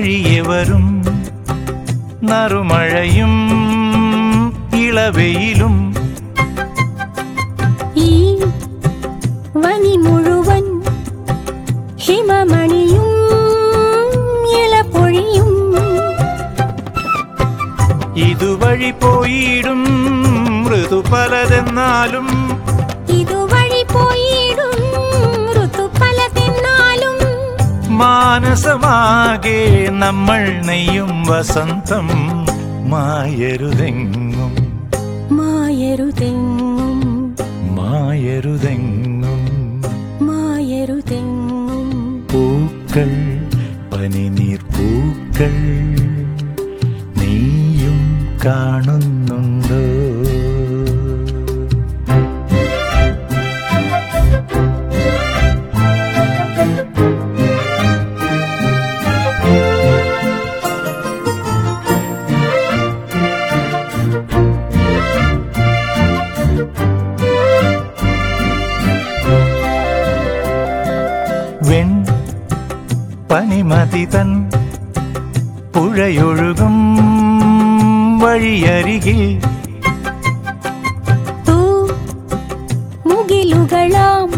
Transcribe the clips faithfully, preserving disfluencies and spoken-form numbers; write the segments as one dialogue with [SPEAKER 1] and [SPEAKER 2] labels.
[SPEAKER 1] വഴിയെ വരും നറുമഴയും ഇളവെയിലും
[SPEAKER 2] ഈ വനി മുഴുവൻ ഹിമമണിയും ഇളപൊഴിയും
[SPEAKER 1] ഇതുവഴി പോയിടും ഋതു പലതെന്നാലും
[SPEAKER 2] ഇതുവഴി പോയിടും ഋതു പലതെന്നാലും
[SPEAKER 1] മാനസമാകെ നമ്മൾ നെയ്യും വസന്തം മായരുതെങ്ങും
[SPEAKER 2] മായരുതെങ്ങും
[SPEAKER 1] മായരുതെങ്ങും
[SPEAKER 2] മായരുതെങ്ങും
[SPEAKER 1] പൂക്കൾ പനിനീർ പൂക്കൾ നീയും കാണുന്നുണ്ടോ? വെൺ പനിമതി തൻ പുഴയൊഴുകും വഴിയരികിൽ
[SPEAKER 2] മുകിലുകളാം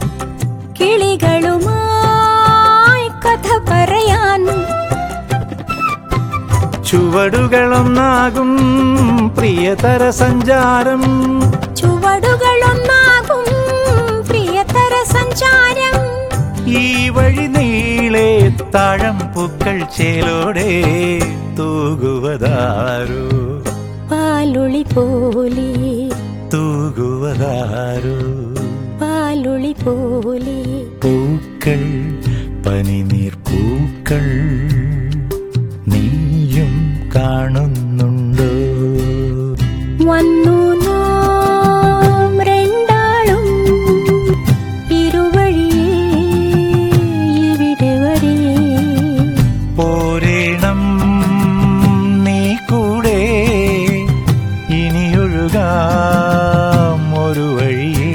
[SPEAKER 2] കിളികളുമായി കഥ പറയാൻ
[SPEAKER 1] ചുവടുകളൊന്നാകും പ്രിയതര സഞ്ചാരം
[SPEAKER 2] ചുവടുകളൊന്നാകും പ്രിയതര സഞ്ചാരം
[SPEAKER 1] ഈ വഴി നീളെ താഴം പൂക്കൾ ചേലോടെ തൂകുവതാരോ
[SPEAKER 2] പാലുളി പോലെ
[SPEAKER 1] തൂകുവതാരോ
[SPEAKER 2] പാലുളി പോലെ
[SPEAKER 1] പൂക്കൾ പനിനീർ പൂക്കൾ നീയും കാണുന്നുണ്ടോ?
[SPEAKER 2] വന്നു നാം രണ്ടാളും ഇരുവഴിയേ ഇവിടെ വരെ
[SPEAKER 1] പോരേണം നീ കൂടെ ഇനിയൊഴുകാം ഒരു വഴിയേ.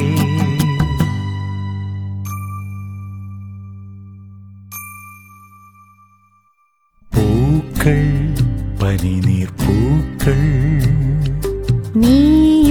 [SPEAKER 1] പൂക്കൾ പനിനീർ പൂക്കൾ
[SPEAKER 2] നീ